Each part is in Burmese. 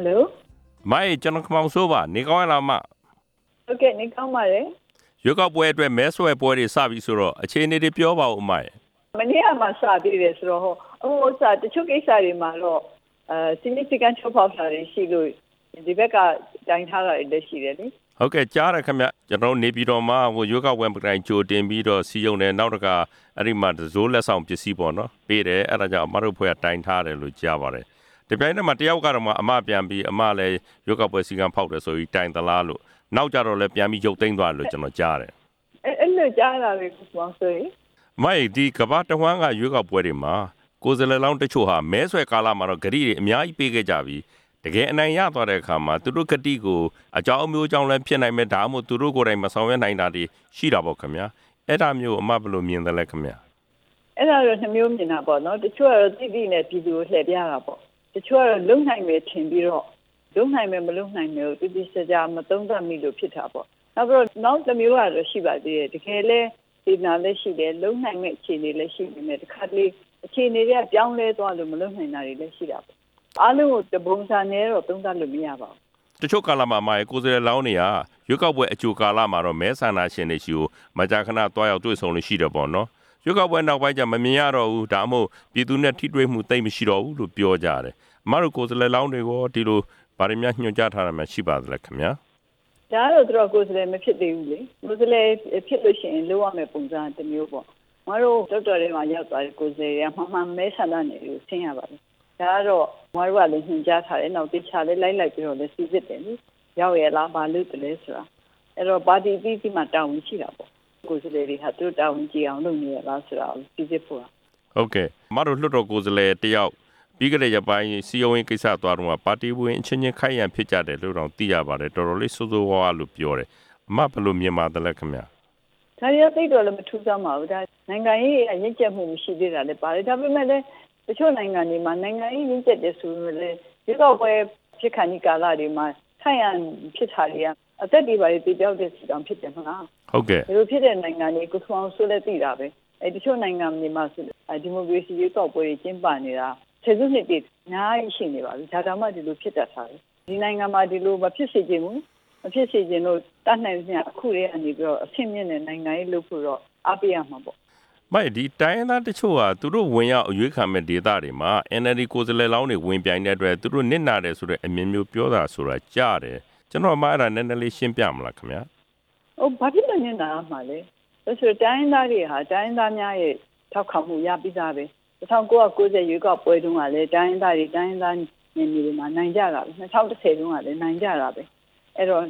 Hello မိုင်ကျွန်တော်ခမောင်ဆိုးပါနေကောင်းလားမဟုတ်ကဲ့နေကောင်းပါလေရွေးကောက်ပွဲအတွက်မဲဆွဲပွဲတွေစပြီဆိုတော့အခြေအနေတွေပြောပါဦးမိုင်မနေ့ကမှစပြီးတယ်ဆိုတော့တချို့ကိစ္စတွေမှာတော့significant ချုပ်ဖောက်တာတွေရှိလို့ဒီဘက်ကတိုင်ထားတာတွေလည်းရှိတယ်လေဟုတ်ကဲ့ကြားရခင်ဗျကျွန်တော်နေပြည်တော်မှာရွေးကောက်ပွဲတိုင်ကြိုတင်ပြီးတော့စီယုံတယ်နောက်တကအဲ့ဒီမှာဇိုးလက်ဆောင်ပစ္စည်းပေါ့နော်ပေးတယ်အဲ့ဒါကြောင့်အမတို့ဖွဲ့တိုင်ထားတယ်လို့ကြားပါတယ်ဒီပြိုင်နဲ့မှာတယောက်ကတော့အမပြန်ပြီးအမလည်းရွေးကောက်ပွဲစီကံဖောက်တယ်ဆိုပြီးတိုင်သလားလို့နောက်ကြတော့လည်းပြန်ပြီးရုပ်သိမ်းသွားတယ်လို့ကျွန်တော်ကြားတယ်အဲ့လိုကြားတာပဲကိုမောင်ဆိုရင်မိုင်ဒီကဘာတဝမ်းကရွေးကောက်ပွဲတွေမှာကိုယ်စားလှယ်လောင်းတချို့ဟာမဲဆွဲကာလမှာတော့ဂရီတွေအများကြီးပေးခဲ့ကြပြီးတကယ်အနိုင်ရသွားတဲ့အခါမှာသူတို့ဂတိကိုအကြောင်းမျိုးကြောင့်လည်းဖြစ်နိုင်မယ်ဒါမှမဟုတ်သူတို့ကိုယ်တိုင်မဆောင်ရွက်နိုင်တာတွေရှိတာပေါ့ခင်ဗျာအဲ့ဒါမျိုးအမဘယ်လိုမြင်သလဲခင်ဗျာအဲ့ဒါတော့နှမျိုးမြင်တာပေါ့နော်တချို့ကတော့တိတိနဲ့ပြည်သူကိုလှည့်ပြတာပေါ့တချို့ကတော့လုံနိုင်မယ်ထင်ပြီးတော့လုံနိုင်မယ်မလုံနိုင်မယ်ကိုတိတိကျကျမသုံးသပ်မိလို့ဖြစ်တာပေါ့နောက်ပြီးတော့နောက်တစ်မျိုးကတော့ရှိပါသေးတယ်တကယ်လဲဒီနာလည်းရှိတယ်လုံနိုင်မဲ့အခြေအနေလည်းရှိနေတယ်တခါတလေအခြေအနေတွေကပြောင်းလဲသွားလို့မလုံနိုင်တာတွေလည်းရှိတာပေါ့အားလုံးကိုတပုံစံနဲ့တော့သုံးသပ်လို့မရပါဘူးတချို့ကာလမှာကိုယ်စားလှယ်လောင်းတွေကရွေးကောက်ပွဲအကြိုကာလမှာတော့မဲဆန္ဒရှင်တွေရှိကိုမကြာခဏတွားရောက်တွေ့ဆုံလို့ရှိတယ်ပေါ့နော်ရွေးကောက်ပွဲနောက်ပိုင်းကျမမြင်ရတော့ဘူးဒါမှမဟုတ်ပြည်သူနဲ့ထိတွေ့မှုတိတ်မရှိတော့ဘူးလို့ပြောကြတယ်အမတို့ကိုယ်စားလှယ်လောင်းတွေကိုဒီလိုဗာရမညွှန်ကြားထားတာမှရှိပါသလဲခင်ဗျာဒါတော့ကိုယ်စားလှယ်မဖြစ်သေးဘူးလေကိုယ်စားလှယ်ဖြစ်လို့ရှိရင်လုပ်ရမယ့်ပုံစံတစ်မျိုးပေါ့မတို့တော်တော်လေးမှရောက်သွားတဲ့ကိုယ်စားလှယ်ကမှန်မဲဆန္ဒနယ်ကိုဆင်းရပါတယ်ဒါကတော့မတို့ကလည်းညွှန်ကြားထားတယ်နောက်တခြားလေးလိုက်ပြီးတော့လည်းစီစစ်တယ်လေရောက်ရလားဘာလို့တလဲဆိုတာအဲ့တော့ပါတီပြီးမှတာဝန်ရှိတာပေါ့ကိုယ်စားလှယ်တွေဟာသူတို့တာဝန်ကြည့်အောင်လုပ်နေရလားဆိုတာကိုစီစစ်ဖို့ဟုတ်ကဲ့မတို့လွှတ်တော်ကိုယ်စားလှယ်တယောက်ပြီးကြတဲ့ရပိုင်းစီယုံရင်ကိစ္စသွားတော့ပါတီဝင်အချင်းချင်းခိုက်ရန်ဖြစ်ကြတယ်လို့တော့သိရပါတယ်တော်တော်လေးစိုးစိုးဝါးဝါလို့ပြောတယ်အမဘယ်လိုမြင်ပါသလဲခင်ဗျာဒါရသိတော့လည်းမထူးဆန်းပါဘူးဒါနိုင်ငံရေးရင့်ကျက်မှုမရှိသေးတာလည်းပါတယ်ဒါပေမဲ့လည်းတချို့နိုင်ငံတွေမှာနိုင်ငံရေးရင့်ကျက်တယ်ဆိုရင်လည်းဒီတော့ပဲဖြစ်ခါနီကာလတွေမှာခိုက်ရန်ဖြစ်တာတွေကအသက်တွေပါတွေပြပြောက်တဲ့စီတောင်ဖြစ်တယ်မလားဟုတ်ကဲ့ဒီလိုဖြစ်တဲ့နိုင်ငံတွေကိုဆောင်ဆိုလည်းသိတာပဲတချို့နိုင်ငံတွေမှာဆိုဒီမိုကရေစီရေးတော့ပွဲတွေကျင်းပနေတာဆယ်စုနှစ်တွေအများကြီးရှိနေပါပြီဒါကြောင့်မှဒီလိုဖြစ်တတ်တာလေဒီနိုင်ငံမှာဒီလိုမဖြစ်စေချင်ဘူးမဖြစ်စေချင်လို့တတ်နိုင်တဲ့အခုတည်းကနေပြီးတော့အဆင့်မြင့်တဲ့နိုင်ငံရေးလုပ်ဖို့တော့အားပေးရမှာပေါ့မိုက်ဒီတိုင်းသားတချို့ဟာသူတို့ဝင်ရောက်အရွေးခံမဲ့ဒေသတွေမှာ NLD ကိုယ်စားလှယ်လောင်းတွေဝင်ပြိုင်တဲ့အတွက်သူတို့နစ်နာတယ်ဆိုတဲ့အမြင်မျိုးပြောတာဆိုတာကြားတယ်ကျွန်တော်မှအဲ့ဒါနည်းနည်းလေးရှင်းပြမလားခင်ဗျာဘာဖြစ်လို့နစ်နာမှာလဲဆိုတိုင်းသားတွေဟာတိုင်းသားများရဲ့ထောက်ခံမှုရပြီးသားပဲ1990ရွေးကောက်ပွဲတုန်းကလည်းတိုင်းသားတွေနေနေမှာနိုင်ကြတာပဲ2010တုန်းကလည်းနိုင်ကြတာပဲအဲ့တော့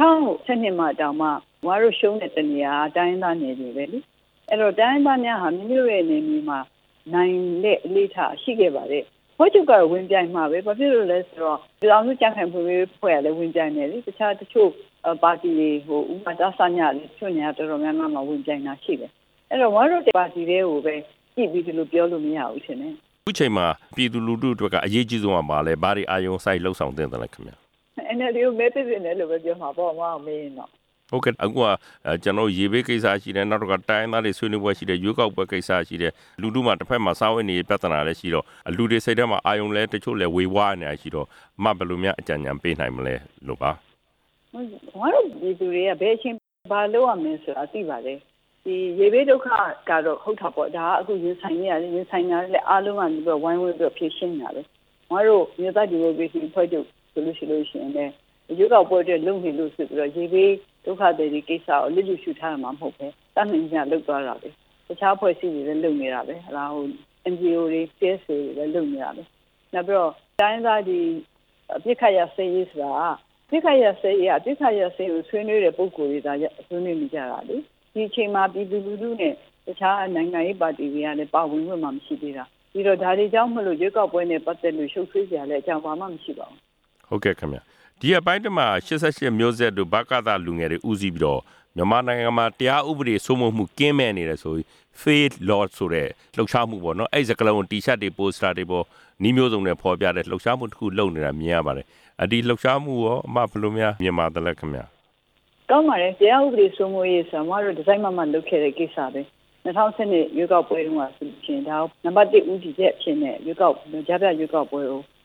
2012မှာတောင်မှဝါရုရှုံးတဲ့တနေရာတိုင်းသားနေနေပဲလေအဲ့တော့တိုင်းသားများဟာမိမိတို့ရဲ့နေမြေမှာနိုင်တဲ့အလေးထားရှိခဲ့ပါတယ်ဘုတ်ချုပ်ကတော့ဝင်ပြိုင်မှာပဲဘာဖြစ်လို့လဲဆိုတော့ဒီအောင်စုကြံ့ခိုင်မှုရေးဖွဲ့ရလဲဝင်ပြိုင်နေလေတခြားတချို့ပါတီတွေဥပဒေစာညာတွေချွတ်ညာတော်တော်များများမှာဝင်ပြိုင်တာရှိတယ်အဲ့တော့ဝါရုပါတီတွေကိုပဲကြည့်ပြီးဒီလိုပြောလို့မရဘူးထင်တယ်အခုချိန်မှာပြည်သူလူထုတွေကအရေးကြီးဆုံးကဘာလဲဘာတွေအာယုံဆိုင်လှုပ်ဆောင်တင်တယ်လဲခင်ဗျာ NLD ကိုမဲပေးနေလို့ပဲပြောမှာပေါ့မအောင်မင်းတော့ဟုတ်ကဲ့အခုကကျွန်တော်ရေဘေးကိစ္စရှိတယ်နောက်တော့တိုင်းသားတွေဆွေးနွေးပွဲရှိတယ်ရွေးကောက်ပွဲကိစ္စရှိတယ်လူထုမှာတစ်ဖက်မှာစားဝတ်နေပြဿနာလည်းရှိတော့လူတွေစိတ်ထဲမှာအာယုံလဲတချို့လဲဝေဝါးနေတာရှိတော့မဘယ်လိုများအကြံဉာဏ်ပေးနိုင်မလဲလို့ပါဘာလို့ဒီသူတွေကဘယ်အချိန်ဘာလုပ်ရမလဲဆိုတာသိပါလေဒီရေဘေးဒုက္ခကတော့ဟုတ်တာပေါ့ဒါကအခုရင်ဆိုင်နေရတယ်ရင်ဆိုင်နေရတယ်အားလုံးကနေပြီးဝိုင်းဝန်းပြီးဖြည့်ရှင်းနေတာပဲငါတို့မြေသားဒီမိုကရေစီဖွဲ့ချုပ်ဆိုလို့ရှိရင်လည်းရွေးကောက်ပွဲတွေလုံနေလို့ဆိုပြီးတော့ရေဘေးဒုက္ခတွေဒီကိစ္စကိုလစ်လျူရှုထားရမှာမဟုတ်ပဲတတ်နိုင်ကြလောက်သွားတာပဲတခြားဖွဲ့စည်းတွေလည်းလုံနေတာပဲဟလားဟို NGO တွေ CSO တွေလည်းလုံနေတာပဲနောက်ပြီးတော့တိုင်းသားဒီအပြစ်ခတ်ရစေးရေးဆိုတာပြစ်ခတ်ရစေးရပြစ်ခတ်ရစေးကိုဆွေးနွေးတဲ့ပုံကိုယ်တွေဒါဆွေးနွေးနေကြတာလေဒီအချိန်မှာပြည်သူလူထုနဲ့တခြားနိုင်ငံရေးပါတီတွေကလည်းပါဝင်ခွင့်မှမရှိသေးတာပြီးတော့ဒါတွေကြောင့်မလို့ရွေးကောက်ပွဲနဲ့ပတ်သက်လို့ရှုပ်ထွေးကြလည်းအကြောင်းဘာမှမရှိပါဘူးဟုတ်ကဲ့ခင်ဗျဒီအပိုင်းတမှာ88မျိုးဆက်တို့ဘကသလူငယ်တွေဦးစီးပြီးတော့မြန်မာနိုင်ငံမှာတရားဥပဒေစိုးမိုးမှုကင်းမဲ့နေတယ်ဆိုပြီး faith law ဆိုတဲ့လှုပ်ရှားမှုပေါ့နော်အဲ့စကလုံး T-shirt တွေ poster တွေပေါ်နီးမျိုးစုံနဲ့ဖော်ပြတဲ့လှုပ်ရှားမှုတစ်ခုလုပ်နေတာမြင်ရပါတယ်ဒီလှုပ်ရှားမှုရောအမဘယ်လိုများမြင်ပါသလဲခင်ဗျကောင်းပါတယ်တရားဥပဒေစိုးမိုးရေးဆိုတာတို့ဒီဇိုင်းမှလုပ်ခဲ့တဲ့ကိစ္စပဲ2010ရွေးကောက်ပွဲတုန်းကဆိုရင်ဒါနံပါတ်1ဦးတည်ချက်အဖြစ်နဲ့ရွေးကောက်ကြားပြရွေးကောက်ပွဲကို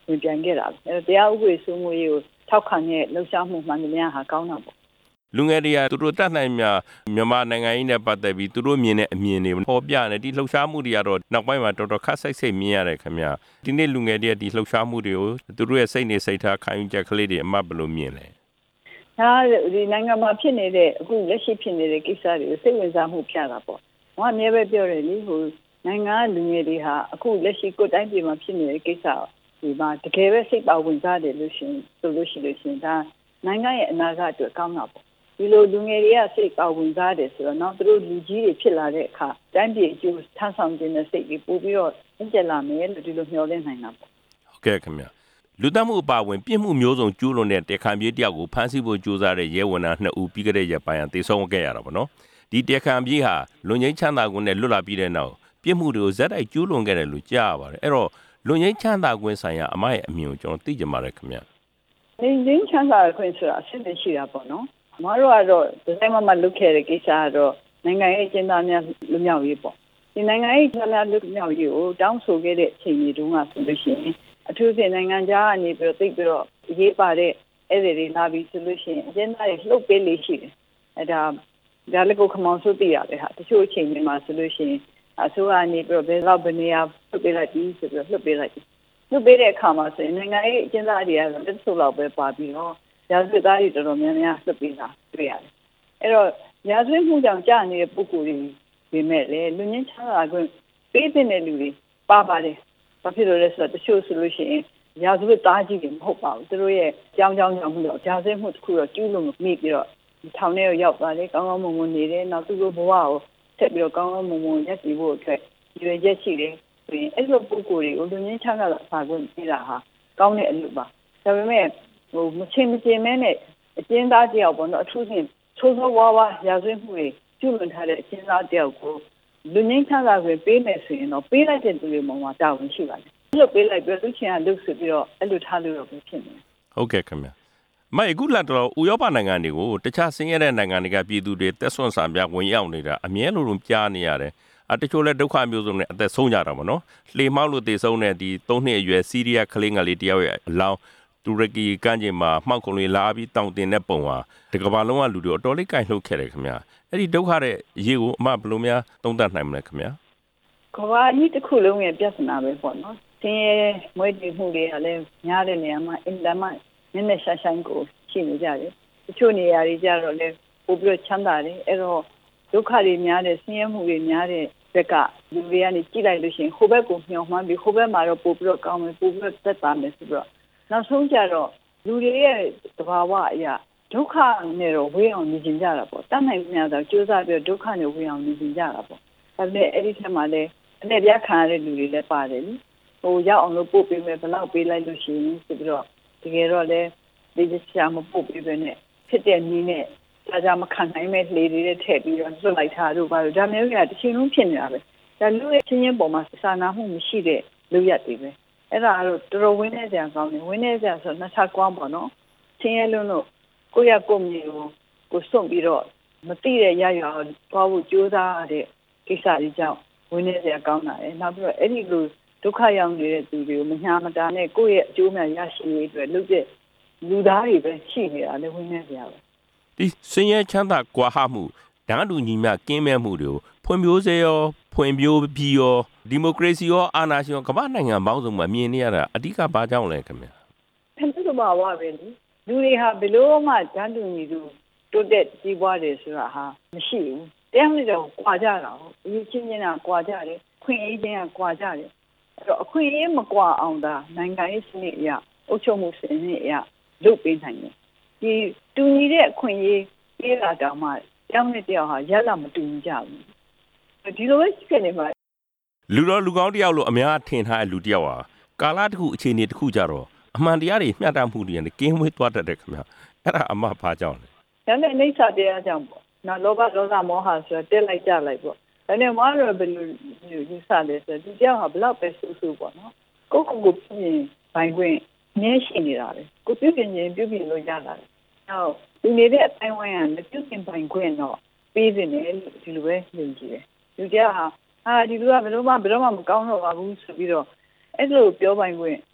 ဝင်ပြန်ခဲ့တာပဲတရားဥပဒေစိုးမိုးရေးကိုထောက်ခံတဲ့လှုပ်ရှားမှုမှန်သမျှဟာကောင်းတာပေါ့လူငယ်တွေကသူတို့တတ်နိုင်များမြန်မာနိုင်ငံကြီးနဲ့ပတ်သက်ပြီးသူတို့မြင်တဲ့အမြင်တွေပေါ်ပြနေဒီလှုပ်ရှားမှုတွေကတော့နောက်ပိုင်းမှာတော်တော်ခက်ဆိတ်မြင်ရတယ်ခင်ဗျာဒီနေ့လူငယ်တွေကဒီလှုပ်ရှားမှုတွေကိုသူတို့ရဲ့စိတ်နေစိတ်ထားခံယူချက်ကလေးတွေအမှတ်ဘယ်လိုမြင်လဲဒါဒီနိုင်ငံမှာဖြစ်နေတဲ့အခုလက်ရှိဖြစ်နေတဲ့ကိစ္စတွေကိုစိတ်ဝင်စားမှုပြတာပေါ့။ဘာမှပဲပြောတယ်လေဟိုနိုင်ငံလူငယ်တွေဟာအခုလက်ရှိကိုတိုင်းပြည်မှာဖြစ်နေတဲ့ကိစ္စဒီမှာတကယ်ပဲစိတ်ပါဝင်စားတယ်လို့ရှင်ဆိုလို့ရှိရင်ဒါနိုင်ငံရဲ့အနာဂတ်အတွက်ကောင်းတာပေါ့။ဒီလိုလူငယ်တွေကစိတ်ပါဝင်စားတယ်ဆိုတော့နောက်သူတို့လူကြီးတွေဖြစ်လာတဲ့အခါတိုင်းပြည်အကျိုးထမ်းဆောင်ခြင်းနဲ့စိတ်ကြီးပို့ပြီးတော့ကျက်လာမယ်လို့ဒီလိုမျှော်လင့်နိုင်တာပေါ့။ဟုတ်ကဲ့ခင်ဗျာလူသတ်မှုအပါအဝင်ပြစ်မှုမျိုးစုံကျူးလွန်တဲ့တရားခံပြေးတယောက်ကိုဖမ်းဆီးဖို့ကြိုးစားတဲ့ရဲဝန်ထမ်း2ဦးပြီးခဲ့တဲ့ရက်ပိုင်းသေဆုံးခဲ့ရတာပေါ့နော်ဒီတရားခံပြေးဟာလွန်ငင်းချမ်းသာခွင့်နဲ့လွတ်လာပြီးတဲ့နောက်ပြစ်မှုတွေကိုဇက်တိုက်ကျူးလွန်ခဲ့တယ်လို့ကြားရပါတယ်အဲ့တော့လွန်ငင်းချမ်းသာခွင့်ဆိုင်ရာအမရဲ့အမြင်ကိုကျွန်တော်သိကြပါတယ်ခင်ဗျာလွန်ငင်းချမ်းသာခွင့်ဆိုတာအဆင့်နဲ့ရှိတာပေါ့နော်အမတို့ကတော့ဒီတိုင်းမှလုပ်ခဲ့တဲ့ကိစ္စကတော့နိုင်ငံရေးအကျဉ်းသားများလွတ်မြောက်ရေးပေါ့ဒီနိုင်ငံရေးအကျဉ်းသားလွတ်မြောက်ရေးကိုတောင်းဆိုခဲ့တဲ့အချိန်ကြီးတုန်းကဆိုလို့ရှိရင်အထူးဖြင့်နိုင်ငံခြားကနေပြီးတော့သိပြီးတော့ရေးပါတဲ့အဲ့ဒီတွေလာပြီးဆိုလို့ရှိရင်အကျဉ်းသားတွေလှုပ်ပေးလေးရှိတယ်အဲ့ဒါလည်းကိုခမောင်စုသိရတယ်ဟာတချို့အချိန်တွေမှာဆိုလို့ရှိရင်အစိုးရကနေပြီးတော့ဘယ်လောက်ဘယ်နေရာလှုပ်ပေးလိုက်ပြီးဆိုပြီးတော့လှုပ်ပေးလိုက်လှုပ်ပေးတဲ့အခါမှာဆိုရင်နိုင်ငံရေးအကျဉ်းသားတွေကတော့တစ်စုလောက်ပဲပါပြီးတော့ရာဇဝတ်သားတွေတော်တော်များများလှုပ်ပေးတာတွေ့ရတယ်အဲ့တော့ရာဇဝတ်မှုကြောင့်ကြာနေတဲ့ပုဂ္ဂိုလ်တွေပြင်မဲ့လေလူငင်းချမ်းသာခွင့်ပေးတဲ့လူတွေပါပါတယ်ဘာဖြစ်လို့လဲဆိုတော့တချို့ဆိုလို့ရှိရင်ရာဇဝတ်သားကြီးတွေမဟုတ်ပါဘူးသူတို့ရဲ့ကြောင်းမှုတော့ရာဇဝတ်မှုတစ်ခုတော့ကျူးလွန်မိပြီးတော့ထောင်ထဲရောက်သွားတယ်ကောင်းကောင်းမွန်မွန်နေတယ်နောက်သူတို့ဘဝကိုဆက်ပြီးတော့ကောင်းကောင်းမွန်မွန်ရပ်တည်ဖို့အတွက်ရွေချက်ရှိတယ်ဆိုရင်အဲ့လိုပုဂ္ဂိုလ်တွေကိုလူငင်းချမ်းသာတာခွင့်ပေးတာဟာကောင်းတဲ့အလုပ်ပါဒါပေမဲ့ဟိုမချင်းမဲနဲ့အကျဉ်းသားတယောက်ပေါ့နော်အထူးဖြင့်ချိုးချိုးဝါးဝါရာဇဝတ်မှုတွေကျူးလွန်ထားတဲ့အကျဉ်းသားတယောက်ကိုလူငင်းချမ်းသာခွင့်ပေးမယ်ဆိုရင်တော့ပေးလိုက်တဲ့သူတွေမှာတာဝန်ရှိပါတယ်လွတ်ပေးလိုက်ပြီးသူချင်းကလွတ်ဆိုပြီးတော့အဲ့လိုထားလို့တော့ဖြစ်နေဟုတ်ကဲ့ခင်ဗျာမိုက်အခုလာတော့ဥရောပနိုင်ငံတွေကိုတခြားဆင်းရဲတဲ့နိုင်ငံတွေကပြည်သူတွေတက်ဆွန့်စာပြဝင်ရောက်နေတာအမြဲလိုကြားနေရတယ်တချို့လဲဒုက္ခမျိုးစုံနဲ့အသက်ဆုံးကြတာပေါ့နော်လှေမောက်လို့သေဆုံးတဲ့ဒီ3နှစ်အရွယ်စီးရီးယားကလေးငယ်လေးတယောက်ရဲ့အလောင်းတူရကီကမ်းခြေမှာမှောက်ကုန်လေးလာပြီးတောင်တင်တဲ့ပုံဟာဒီကမ္ဘာလုံးကလူတွေအတော်လေးကြိုက်လှုပ်ခဲ့တယ်ခင်ဗျာအဲ့ဒီဒုက္ခတဲ့ရေကိုအမဘယ်လိုများသုံးသပ်နိုင်မလဲခင်ဗျာကမ္ဘာကြီးတစ်ခုလုံးရဲ့ပြဿနာပဲပေါ့နော်ဆင်းရဲမွဲတေမှုတွေကလည်းများတဲ့နေရာမှာအင်တာမနည်းဆိုင်ကိုရှိနေကြတယ်တချို့နေရာတွေကြတော့လည်းပိုပြီးချမ်းသာတယ်အဲ့တော့ဒုက္ခတွေများတဲ့ဆင်းရဲမှုတွေများတဲ့ဘက်ကလူတွေကနေကြည့်လိုက်လို့ရှိရင်ဟိုဘက်ကိုမျှော်မှန်းပြီးဟိုဘက်မှာတော့ပိုပြီးတော့ကောင်းမယ်ပိုပြီးတော့သက်သာမယ်ဆိုတော့နောက်ဆုံးကြတော့လူတွေရဲ့သဘာဝအရာဒုက္ခနဲ့တော့ဝေးအောင်နေကြတာပေါ့တတ်နိုင်မြတ်တော့ကြိုးစားပြီးဒုက္ခနဲ့ဝေးအောင်နေကြတာပေါ့ဒါပေမဲ့အဲ့ဒီထက်မှလည်းအနေပြခံရတဲ့လူတွေလည်းပါတယ်လေဟိုရောက်အောင်လို့ပို့ပေးမယ်ဘယ်လောက်ပေးလိုက်လို့ရှိရင်ဆိုပြီးတော့တကယ်တော့လည်းဒီချာမပို့ပေးပဲနဲ့ဖြစ်တဲ့နည်းနဲ့ဒါမခံနိုင်မဲ့လေတွေထည့်ပြီးတော့လွတ်လိုက်တာတို့ပါတော့ဒါမျိုးကတစ်ချိန်လုံးဖြစ်နေတာပဲဒါလူရဲ့ချင်းချင်းပေါ်မှာစာနာမှုမရှိတဲ့လူရက်တွေပဲအဲ့ဒါကတော့တော်တော်ဝင်းနေကြကောင်းတယ်ဝင်းနေကြဆိုနှစ်ချက်ကွာပေါ့နော်ချင်းရဲလုံးတို့ကိုရကိုမြေကိုစွန့်ပြီးတော့မတိတဲ့ရရအောင်သွားဖို့ကြိုးစားတဲ့ကိစ္စတွေကြောင့်ဝင်းနေကြကောင်းတာလေနောက်ပြီးတော့အဲ့ဒီလိုဒုက္ခရောက်နေတဲ့သူတွေကိုမညာမတာနဲ့ကိုယ့်ရဲ့အကျိုးများရရှိရေးအတွက်လုပ်တဲ့လူသားတွေပဲရှိနေတာလေဝင်းနေကြပဲဒီဆင်းရဲချမ်းသာကွာဟမှုဓာတ်တူညီမျှကင်းမဲ့မှုတွေကိုဖွံ့ဖြိုးစေရောဖွံ့ဖြိုးပြီးရောဒီမိုကရေစီရောအာဏာရှင်ရောကမ္ဘာနိုင်ငံပေါင်းစုံမှာမြင်နေရတာအဓိကဘာကြောင့်လဲခင်ဗျာအဲ့ဒါမှဝါပဲလေလူတွေဟာဘယ်လို့မှဓာတ်တူညီသူတိုးတက်ကြီးပွားတယ်ဆိုတာဟာမရှိဘူးတရားနဲ့တော့ကွာကြတာဟုတ်အရေးချင်းချင်းကကွာကြတယ်ခွင့်အေးချင်းကကွာကြတယ်အဲ့တော့အခွင့်အရေးမကွာအောင်သာနိုင်ငံရေးစနစ်အရအုပ်ချုပ်မှုစနစ်အရလုပ်ပေးနိုင်တယ်ဒီတူညီတဲ့အခွင့်အရေးပေးတာတောင်မှတောင်းနဲ့တယောက်ဟာရက်လာမတူညီကြဘူးဒီလိုပဲဖြစ်နေမှာလူတော်လူကောင်းတယောက်လို့အများထင်ထားတဲ့လူတယောက်ဟာကာလတစ်ခုအခြေအနေတစ်ခုကြတော့အမှန်တရားတွေမျှတမှုတွေနဲ့ကင်းဝေးသွားတတ်တယ်ခင်ဗျာအဲ့ဒါအမှဘာကြောင့်လဲဒါနဲ့အိဋ္ဌတရားကြောင့်ပေါ့နော်လောဘဒေါသမောဟဆိုတက်လိုက်ကြလိုက်ပေါ့ဒါနဲ့မအားရဘယ်လိုယူဆလဲဆိုဒီတယောက်ဟာဘလောက်ပဲဆူဆူပေါ့နော်ကိုပြင်ပိုင်ခွင့်နည်းရှိနေတာလေကိုပြုပြင်ရင်ပြုပြင်လို့ရတာလေဟုတ်ဒီနေတဲ့အတိုင်းဝိုင်းကပြုပြင်ပိုင်ခွင့်တော့ပေးနေတယ်ဒီလိုပဲယုံကြည်တယ်လူတယောက်ဟာဒီလူကဘယ်တော့မှမကောင်းတော့ပါဘူးဆိုပြီးတော့အဲ့လိုပြောပိုင်ခွင့်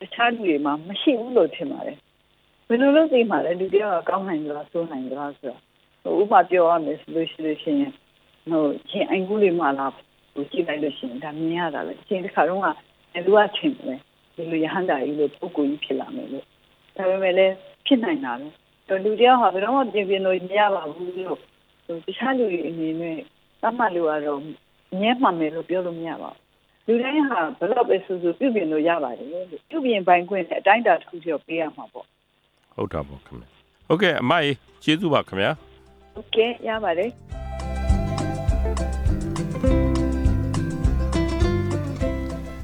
တခြားလူတွေမှာမရှိဘူးလို့ထင်ပါတယ်ဘယ်လိုလုပ်သိမှာလဲလူတယောက်ကကောင်းနိုင်ကြလားဆိုးနိုင်ကြလားဆိုတော့ဥပမာပြောရမယ်ဆိုလို့ရှိရင်ရှင်အိမ်ကူးလေးမှလာကြည့်လိုက်လို့ရှိရင်ဒါမြင်ရတာလေအချိန်တစ်ခါတော့ကလူကထင်တယ်ဒီလိုရဟန္တာကြီးလို့ပုဂ္ဂိုလ်ကြီးဖြစ်လာမယ်လို့ဒါပေမဲ့လည်းဖြစ်နိုင်တာပဲတော့လူတယောက်ဟာဘယ်တော့မှပြင်လို့မရပါဘူးလို့တခြားလူတွေအနေနဲ့သတ်မှတ်လို့ကတော့မြဲမှန်မယ်လို့ပြောလို့မရပါဘူးလူတိုင်းဟာဘယ်တော့ပဲဆိုပြုပြင်လို့ရပါတယ်လို့ပြုပြင်ပိုင်ခွင့်နဲ့အတိုင်းအတာတစ်ခုကျော်ပေးရမှာပေါ့ဟုတ်တာပေါ့ခင်ဗျဟုတ်ကဲ့အမကြီးကျေးဇူးပါခင်ဗျဟုတ်ကဲ့ရပါတယ်